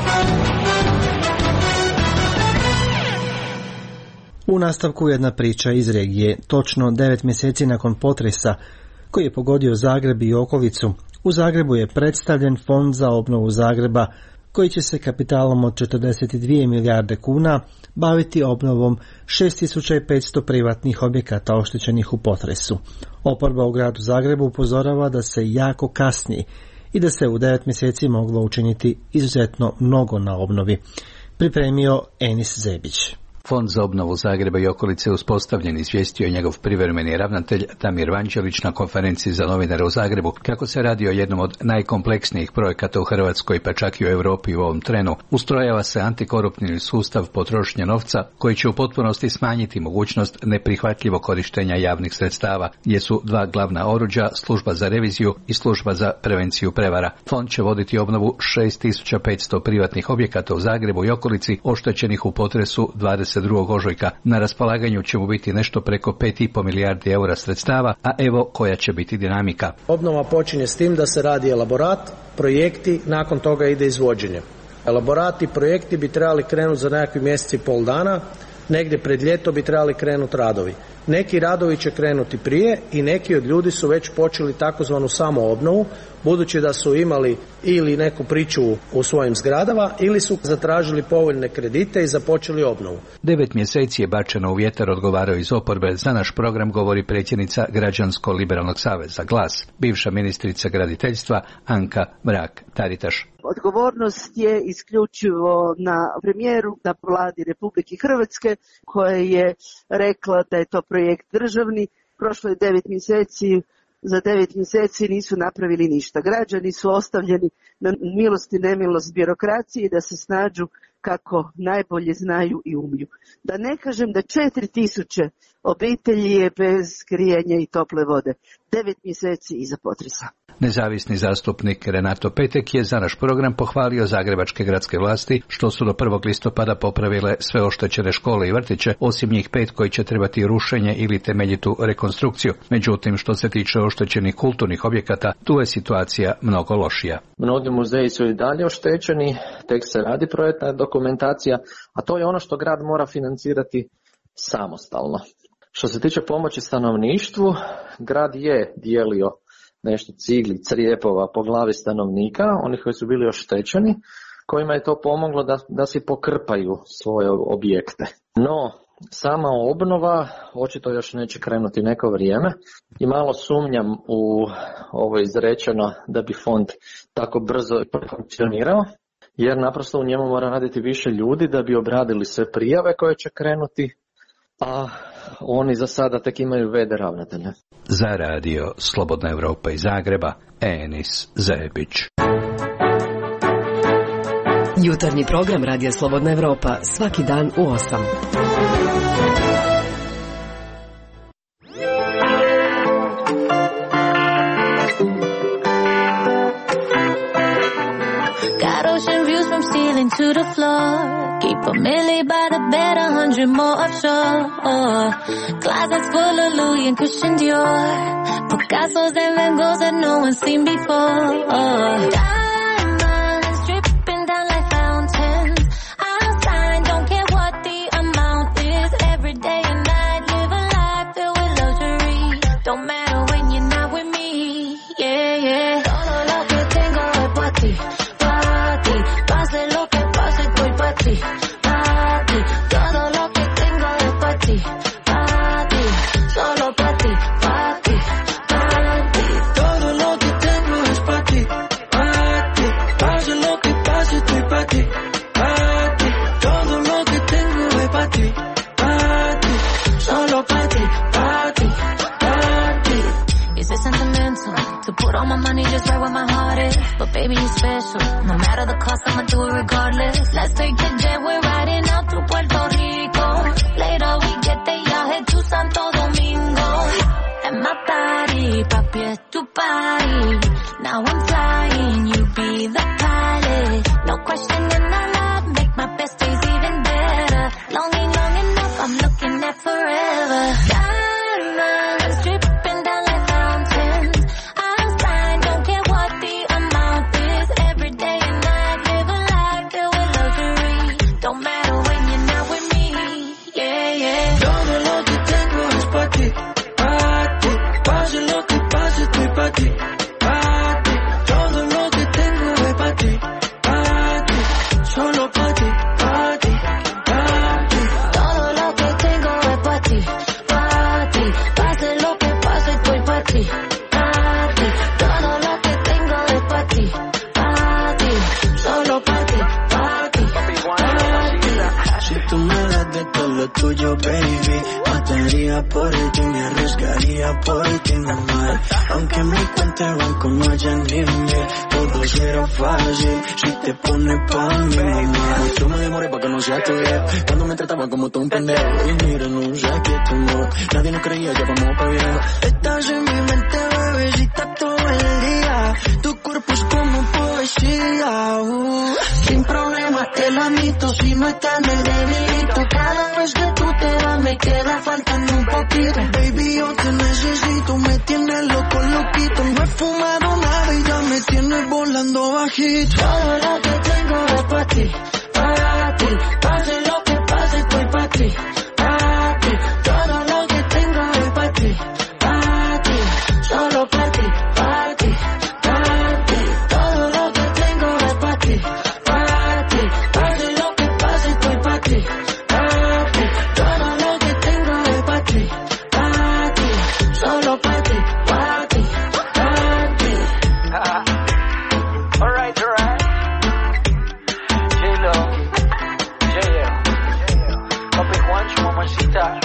U nastavku jedna priča iz regije. Točno devet mjeseci nakon potresa koji je pogodio Zagreb i okolicu, u Zagrebu je predstavljen Fond za obnovu Zagreba koji će se kapitalom od četrdeset dvije milijarde kuna baviti obnovom šest tisuća petsto privatnih objekata oštećenih u potresu. Oporba u gradu Zagrebu upozorava da se jako kasni i da se u devet mjeseci moglo učiniti izuzetno mnogo na obnovi. Pripremio Enis Zebić. Fond za obnovu Zagreba i okolice uspostavljen, izvijestio je njegov privremeni ravnatelj Damir Vanđelić na konferenciji za novinare u Zagrebu. Kako se radi o jednom od najkompleksnijih projekata u Hrvatskoj, pa čak i u Europi u ovom trenu, ustrojava se antikoruptivni sustav potrošnje novca koji će u potpunosti smanjiti mogućnost neprihvatljivog korištenja javnih sredstava, gdje su dva glavna oruđa, služba za reviziju i služba za prevenciju prevara. Fond će voditi obnovu šest tisuća petsto privatnih objekata u Zagrebu i okolici oštećenih u potresu dvadeset drugog ožujka. Na raspolaganju će mu biti nešto preko pet i pol milijardi eura sredstava, a evo koja će biti dinamika. Obnova počinje s tim da se radi elaborat, projekti, nakon toga ide izvođenje. Elaborati i projekti bi trebali krenuti za nekakvi mjesec i pol dana, negdje pred ljeto bi trebali krenuti radovi. Neki radovi će krenuti prije i neki od ljudi su već počeli takozvanu samoobnovu, budući da su imali ili neku pričuvu u svojim zgradama ili su zatražili povoljne kredite i započeli obnovu. Devet mjeseci je bačeno u vjetar, odgovaraju iz oporbe. Za naš program govori predsjednica Građansko-liberalnog saveza Glas, bivša ministrica graditeljstva Anka Mrak-Taritaš. Odgovornost je isključivo na premijeru, na vladi Republike Hrvatske, koja je rekla da je to projekt državni. Prošlo je devet mjeseci, za devet mjeseci nisu napravili ništa. Građani su ostavljeni na milost i nemilost birokracije da se snađu kako najbolje znaju i umiju. Da ne kažem da četiri tisuće obitelji je bez grijanja i tople vode. Devet mjeseci iza potresa. Nezavisni zastupnik Renato Petek je za naš program pohvalio zagrebačke gradske vlasti što su do prvog listopada popravile sve oštećene škole i vrtiće, osim njih pet koji će trebati rušenje ili temeljitu rekonstrukciju. Međutim, što se tiče oštećenih kulturnih objekata, tu je situacija mnogo lošija. Mnogi muzeji su i dalje oštećeni, tek se radi projektna dokumentacija, a to je ono što grad mora financirati samostalno. Što se tiče pomoći stanovništvu, grad je dijelio nešto cigli, crijepova po glavi stanovnika, onih koji su bili oštećeni, kojima je to pomoglo da, da si pokrpaju svoje objekte. No, sama obnova očito još neće krenuti neko vrijeme i malo sumnjam u ovo izrečeno da bi fond tako brzo funkcionirao, jer naprosto u njemu mora raditi više ljudi da bi obradili sve prijave koje će krenuti, a oni za sada tek imaju ve de ravnatelja. Za radio Slobodna Evropa iz Zagreba, Enis Zebić. Jutarnji program Radija Slobodna Evropa svaki dan u osam. To the floor, keep a milli by the bed, a hundred more offshore. Oh, closets full of Louis and Christian Dior, Picasso's and Van Goghs that no one's seen before. Oh, diamonds dripping down like fountains. I'm fine, don't care what the amount is. Every day and night, live a life filled with luxury. Don't matter when you're not with me. Yeah, yeah. Todo lo que tengo es para ti, para ti. Pase lo que Pati, pati, todo lo que tengo es para ti, pati, solo para ti, pati, pati, todo lo que tengo es para ti, pati, pase lo que pase estoy para ti, pati, todo lo que tengo es para ti, pati, solo para ti, pati, pati. Is it sentimental to put all my money just right where my heart is? But baby, you're special. No matter the cost, I'ma do it regardless. Let's take a jet, we're riding out to Puerto Rico. Later we get there, y'all head to Santo Domingo. And my body, papi, es tu party. Now I'm flying, you be the pilot. No question in my life, make my best days even better. Longing long enough, I'm looking at forever. Diamonds dripping down like fountains. I'm fine, don't care what the amount is. Every day and night, live a life filled with luxury. Don't matter when you're not with me. Yeah, yeah. Todo lo que tengo es para ti, para ti. Pase lo que pase, estoy para ti, para ti. Todo lo que tengo es para ti, para ti. Solo para ti, para ti, para ti. Todo lo que tengo es para ti, para tuyo, baby. Mataría por ti, me arriesgaría por ti, normal. Aunque mi cuenta de banco no haya ni mil, todo será fácil si te pones pa' mí, mamá. Yo me demoré pa' que no sea tu viejo, cuando me trataba como tú un pendejo. Y mira, no sé qué temor, nadie nos creía, ya vamos pa' viejo. Estás en mi mente, bebecita, todo el día. Tu cuerpo es como poesía, uh. Sin problema te la admito, si no está en el debilito. Cada vez que tú te vas me queda faltando un poquito. Baby, yo te necesito, me tienes loco, loquito. No he fumado nada y ya me tienes volando bajito. Todo lo que tengo es pa' ti, para ti. Pase lo que pase, estoy pa' ti, para ti. Todo lo que tengo es pa' ti, para ti. Solo pa' ti, para ti, para ti. Todo lo que tengo es pa' ti, para ti. Pase lo que pase, estoy pa' ti, para ti. Todo lo que tengo es pa' ti, para ti. Solo pa' ti, para ti, para ti. Alright, alright. J-Lo, J-L, Papi Juancho, mamacita.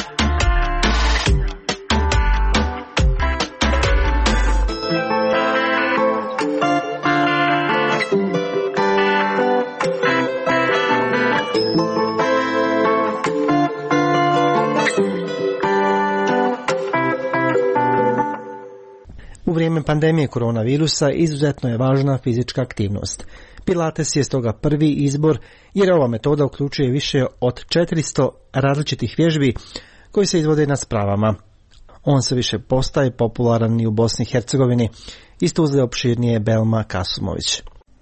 U vrijeme pandemije koronavirusa izuzetno je važna fizička aktivnost. Pilates je stoga prvi izbor jer ova metoda uključuje više od četiristo različitih vježbi koji se izvode na spravama. On se više postaje popularan i u Bosni i Hercegovini. Iz Tuzle opširnije Belma Kasumović.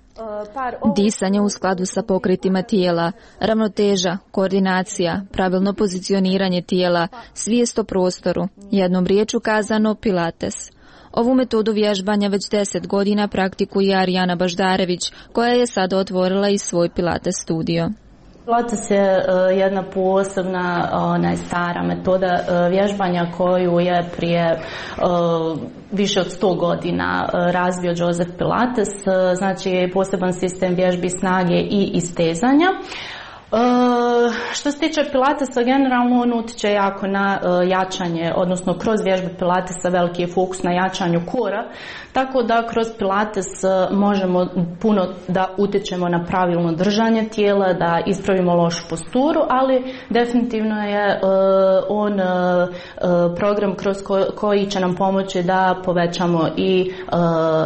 Disanje u skladu sa pokretima tijela, ravnoteža, koordinacija, pravilno pozicioniranje tijela, svijest o prostoru, jednom riječju kazano Pilates. Ovu metodu vježbanja već deset godina praktikuje Arijana Baždarević, koja je sada otvorila i svoj Pilates studio. Pilates je uh, jedna posebna, onaj, stara metoda uh, vježbanja koju je prije uh, više od sto godina uh, razvio Joseph Pilates, uh, znači poseban sistem vježbi snage i istezanja. Uh, što se tiče Pilatesa, generalno on utječe jako na uh, jačanje, odnosno kroz vježbe Pilatesa veliki je fokus na jačanju kora, tako da kroz Pilates uh, možemo puno da utječemo na pravilno držanje tijela, da ispravimo lošu posturu, ali definitivno je uh, on uh, uh, program kroz ko, koji će nam pomoći da povećamo i uh,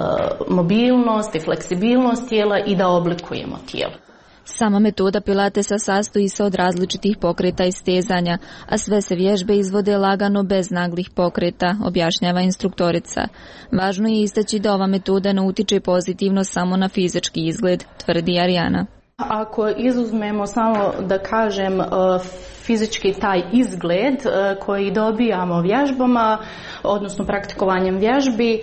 mobilnost i fleksibilnost tijela i da oblikujemo tijelo. Sama metoda Pilatesa sastoji se od različitih pokreta i stezanja, a sve se vježbe izvode lagano bez naglih pokreta, objašnjava instruktorica. Važno je istaći da ova metoda ne utiče pozitivno samo na fizički izgled, tvrdi Arijana. Ako izuzmemo samo da kažem fizički taj izgled koji dobijamo vježbama, odnosno praktikovanjem vježbi,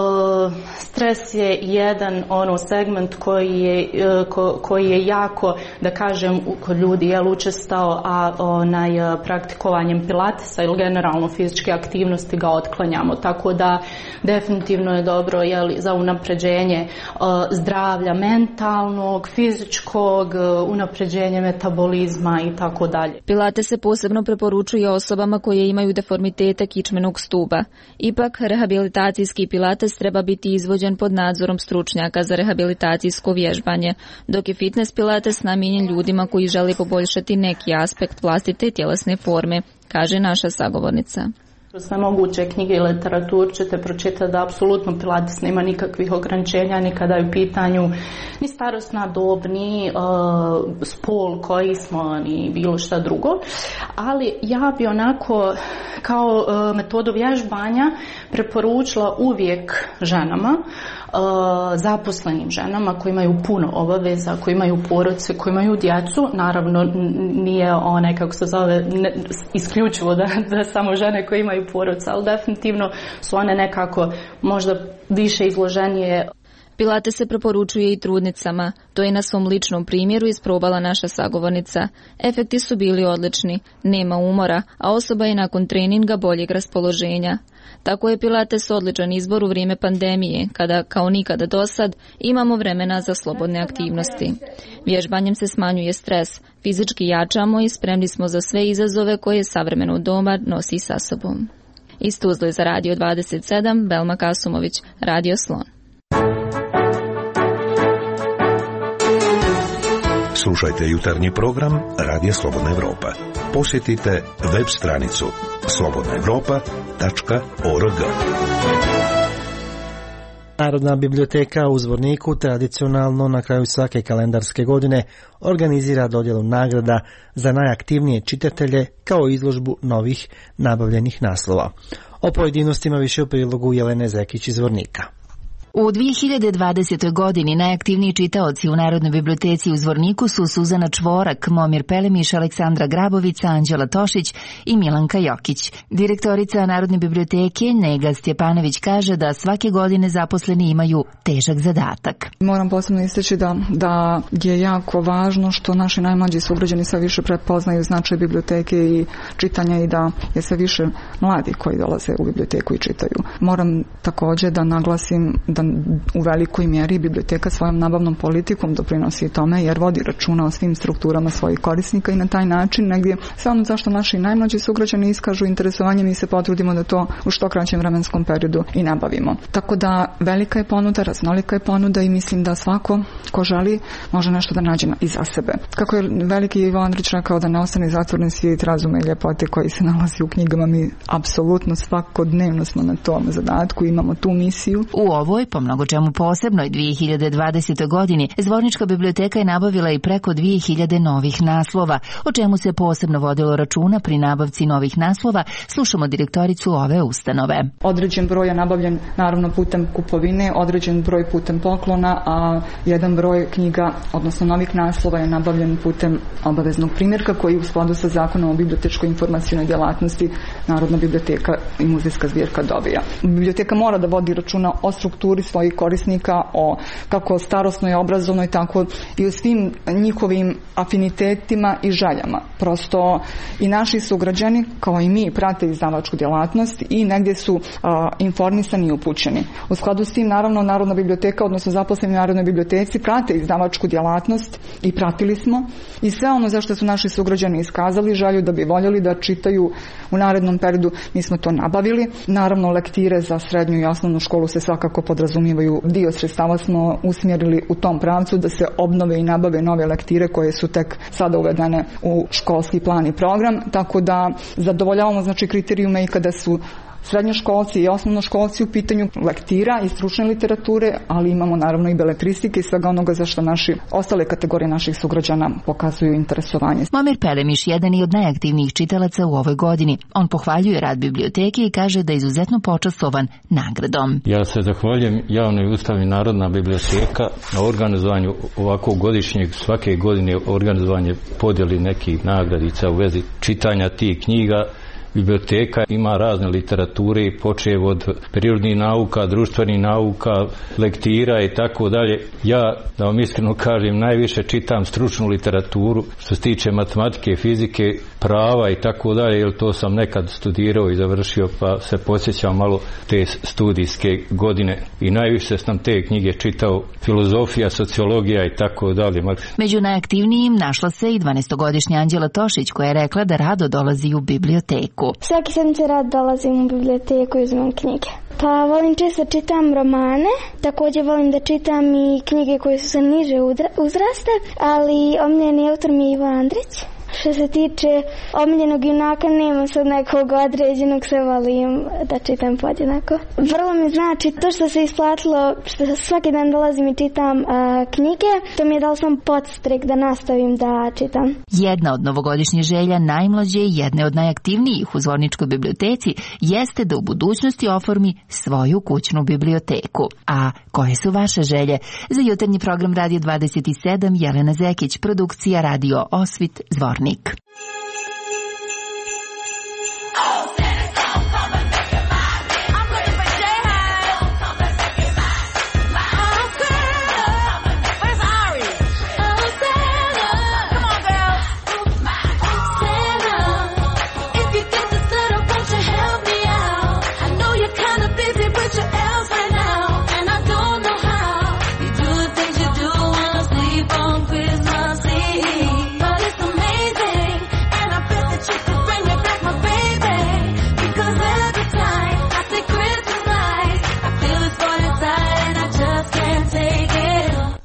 stres je jedan ono segment koji je, koji je jako, da kažem, kod ljudi je učestao, a onaj praktikovanjem Pilatesa ili generalno fizičke aktivnosti ga otklanjamo, tako da definitivno je dobro, jeli, za unapređenje zdravlja mentalnog, fizičkog, unapređenje metabolizma i tako dalje. Pilates se posebno preporučuje osobama koje imaju deformitete kičmenog stuba. Ipak, rehabilitacijski Pilates treba biti izvođen pod nadzorom stručnjaka za rehabilitacijsko vježbanje, dok je fitness Pilates namijenjen ljudima koji žele poboljšati neki aspekt vlastite tjelesne forme, kaže naša sagovornica. Sve moguće knjige i literaturu ćete pročitati da apsolutno Pilates nema nikakvih ograničenja, ni kada je u pitanju ni starosna dob, ni uh, spol koji smo, ni bilo šta drugo. Ali ja bi onako kao uh, metodu vježbanja preporučila uvijek ženama, uh, zaposlenim ženama koji imaju puno obaveza, koji imaju porodice, koji imaju djecu. Naravno nije onaj, kako se zove, ne, isključivo da, da samo žene koje imaju porodice, ali definitivno su one nekako možda više izloženije. Pilates se preporučuje i trudnicama. To je na svom ličnom primjeru isprobala naša sagovornica. Efekti su bili odlični, nema umora, a osoba je nakon treninga boljeg raspoloženja. Tako je Pilates odličan izbor u vrijeme pandemije, kada, kao nikada dosad, imamo vremena za slobodne aktivnosti. Vježbanjem se smanjuje stres, fizički jačamo i spremni smo za sve izazove koje savremeno doba nosi sa sobom. Iz Tuzle za Radio dvadeset sedam, Belma Kasumović, Radio Slon. Slušajte jutarnji program Radija Slobodna Evropa. Posjetite web stranicu slobodna evropa tačka org. Narodna biblioteka u Zvorniku tradicionalno na kraju svake kalendarske godine organizira dodjelu nagrada za najaktivnije čitatelje kao izložbu novih nabavljenih naslova. O pojedinostima više u prilogu Jelene Zekić iz Zvornika. U dvije hiljade dvadesetoj. godini najaktivniji čitaoci u Narodnoj biblioteci u Zvorniku su Suzana Čvorak, Momir Pelemiš, Aleksandra Grabovica, Anđela Tošić i Milanka Jokić. Direktorica Narodne biblioteke Nega Stjepanović kaže da svake godine zaposleni imaju težak zadatak. Moram posebno istaći da, da je jako važno što naši najmlađi sugrađani sve više prepoznaju značaj biblioteke i čitanja i da je sve više mladi koji dolaze u biblioteku i čitaju. Moram također da naglasim da u velikoj mjeri biblioteka svojom nabavnom politikom doprinosi tome jer vodi računa o svim strukturama svojih korisnika i na taj način negdje sve ono zašto naši najmlađi sugrađani iskažu interesovanje mi se potrudimo da to u što kraćem vremenskom periodu i nabavimo. Tako da velika je ponuda, raznolika je ponuda i mislim da svako ko želi može nešto da nađe i za sebe. Kako je veliki Ivo Andrić rekao da ne ostane zatvoren svijet razume i ljepote koji se nalazi u knjigama, mi apsolutno svakodnevno smo na tom zadatku, imamo tu misiju. U ovoj po mnogo čemu posebnoj dvije hiljade dvadesetoj. godini Zvornička biblioteka je nabavila i preko dvije hiljade novih naslova, o čemu se posebno vodilo računa pri nabavci novih naslova. Slušamo direktoricu ove ustanove. Određen broj je nabavljen naravno putem kupovine, određen broj putem poklona, a jedan broj knjiga, odnosno novih naslova je nabavljen putem obaveznog primjerka koji u skladu sa zakonom o bibliotečkoj informacionoj djelatnosti Narodna biblioteka i muzejska zbirka dobija. Biblioteka mora da vodi računa o strukturi svojih korisnika, o kako starosnoj, obrazovnoj, tako i o svim njihovim afinitetima i željama. Prosto i naši sugrađani, kao i mi, prate izdavačku djelatnost i negdje su a, informisani i upućeni. U skladu s tim, naravno, Narodna biblioteka, odnosno zaposleni u Narodnoj biblioteci, prate izdavačku djelatnost i pratili smo i sve ono zašto su naši sugrađani iskazali želju da bi voljeli da čitaju u narednom periodu, mi smo to nabavili. Naravno, lektire za srednju i osnovnu školu se svakako podrazumijevaju, dio sredstava smo usmjerili u tom pravcu da se obnove i nabave nove lektire koje su tek sada uvedene u školski plan i program, tako da zadovoljavamo znači kriterijume i kada su srednjoškolci i osnovnoškolci u pitanju lektira i stručne literature, ali imamo naravno i beletristike i svega onoga za što naši ostale kategorije naših sugrađana pokazuju interesovanje. Momir Pelemiš jedan je od najaktivnijih čitalaca u ovoj godini. On pohvaljuje rad biblioteke i kaže da je izuzetno počastovan nagradom. Ja se zahvaljujem javnoj ustanovi Narodna biblioteka na organizovanju ovakvog godišnjeg, svake godine organizovanje podjeli nekih nagradica u vezi čitanja tih knjiga. Biblioteka ima razne literature, počev od prirodnih nauka, društvenih nauka, lektira i tako dalje. Ja, da vam iskreno kažem, najviše čitam stručnu literaturu što se tiče matematike, fizike, prava i tako dalje, jer to sam nekad studirao i završio, pa se podsjećam malo te studijske godine. I najviše sam te knjige čitao, filozofija, sociologija i tako dalje. Među najaktivnijim našla se i dvanaestogodišnja Anđela Tošić koja je rekla da rado dolazi u biblioteku. Svaki sedmice rad dolazim u biblioteku i uzmem knjige. Pa volim često čitam romane, također volim da čitam i knjige koje su sa niže uzrasta, ali omiljeni autor mi je Ivo Andrić. Što se tiče omiljenog junaka, nema sad nekog određenog, sve volim da čitam podjednako. Vrlo mi znači to što se isplatilo, što svaki dan dolazim i čitam a, knjige, to mi je dalo sam podstrek da nastavim da čitam. Jedna od novogodišnjih želja najmlađe i jedne od najaktivnijih u Zvorničkoj biblioteci jeste da u budućnosti oformi svoju kućnu biblioteku. A koje su vaše želje? Za jutarnji program Radio dvadeset sedam Jelena Zekić, produkcija Radio Osvit, Zvornik. Nick. Okay.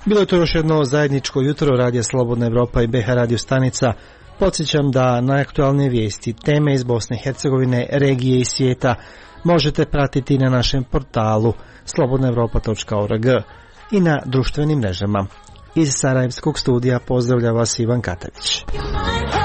Bilo je to još jedno zajedničko jutro Radija Slobodna Evropa i B H radio stanica. Podsjećam da najaktualnije vijesti, teme iz Bosne i Hercegovine, regije i svijeta možete pratiti na našem portalu slobodna evropa točka org i na društvenim mrežama. Iz Sarajevskog studija pozdravlja vas Ivan Katavić.